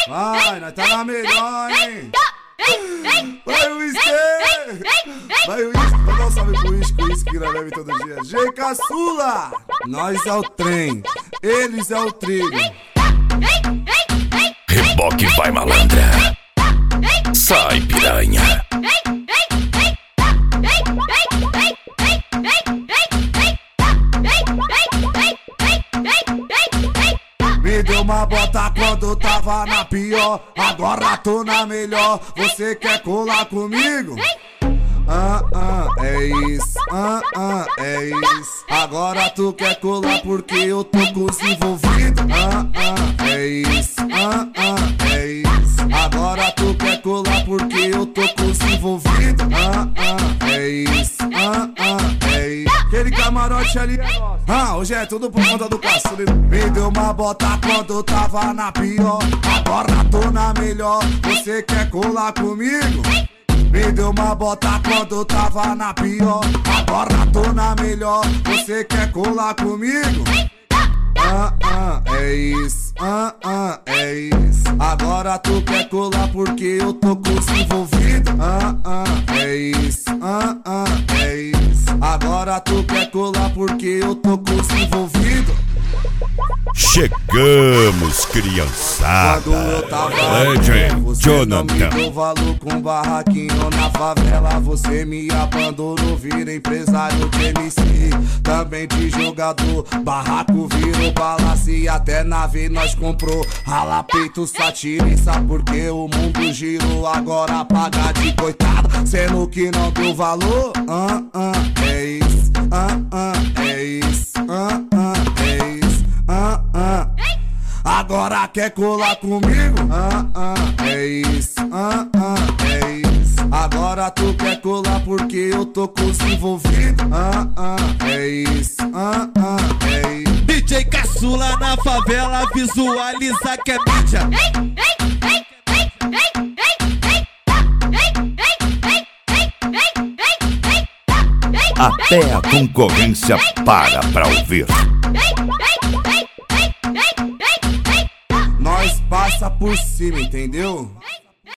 Vai, nós tá na melhor, hein? Vai o Whisky! Vai o Whisky! Vou dar um salve pro Whisky que nós bebe todo dia. G Caçula! Nós é o trem, eles é o trilho. Reboque vai malandra. Sai piranha. Me deu uma bota quando tava na pior, agora tô na melhor. Você quer colar comigo? É isso, é isso. Agora tu quer colar porque eu tô com os envolvidos. É isso, é isso. Agora tu quer colar porque eu tô com os envolvidos. É isso, é isso. Aquele camarote ali é nosso. Hoje é tudo por conta do caçula. Me deu uma bota quando tava na pior, agora tô na melhor. Você quer colar comigo? Me deu uma bota quando tava na pior, agora tô na melhor. Você quer colar comigo? É isso, é isso. Agora tu quer colar porque eu tô com os envolvidos. É isso, é isso. Agora tu quer colar porque eu tô com os envolvidos. Chegamos, criançada. Quando eu tava Legend, você não me deu valor com barraquinho na favela. Você me abandonou, vira empresário de MC, também de jogador. Barraco virou balaço e até nave nós comprou. Rala peito, satiriza porque o mundo girou. Agora paga de coitado, sendo que não deu valor. É isso, é isso, é isso. Agora quer colar comigo? É isso, é isso. Agora tu quer colar porque eu tô com os envolvidos. É isso, é isso. DJ Caçula na favela, visualiza que é mídia. Até a concorrência para pra ouvir. Nós passa por cima, entendeu?